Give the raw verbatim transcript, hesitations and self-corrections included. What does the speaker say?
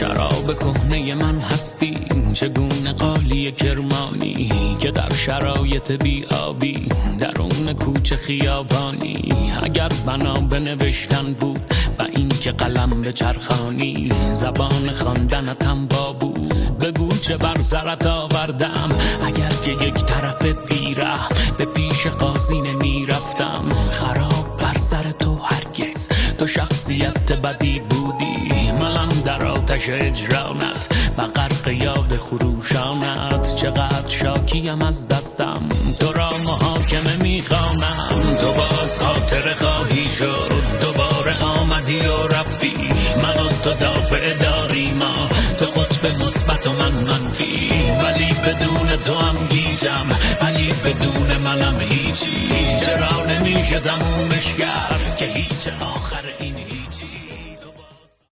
شراب کهنه من هستی، چگونه قالی کرمانی که در شرایط بی آبی درون کوچه خیابانی. اگر بنا به نوشتن بود و این که قلم به چرخانی، زبان خواندنتم با بود بگو چه بر سرت آوردم. اگر که یک طرف بیره به پیش قاضی نمی رفتم، خراب بر سر تو هرگز تو شخصیت بدی بودی. منم در آتش اجرانت و غرق یاد خروشانت، چقدر شاکیم از دستم تو را محاکمه میخوانم. تو باز خاطر خواهی شد، دوباره آمدی و رفتی، من و تو دافع داری، ما تو قطب مثبت و من منفی. ولی بدون تو هم گیجم، ولی بدون منم هیچی. چرا نمیشه تمومش کرد که هیچ آخر این هیچ.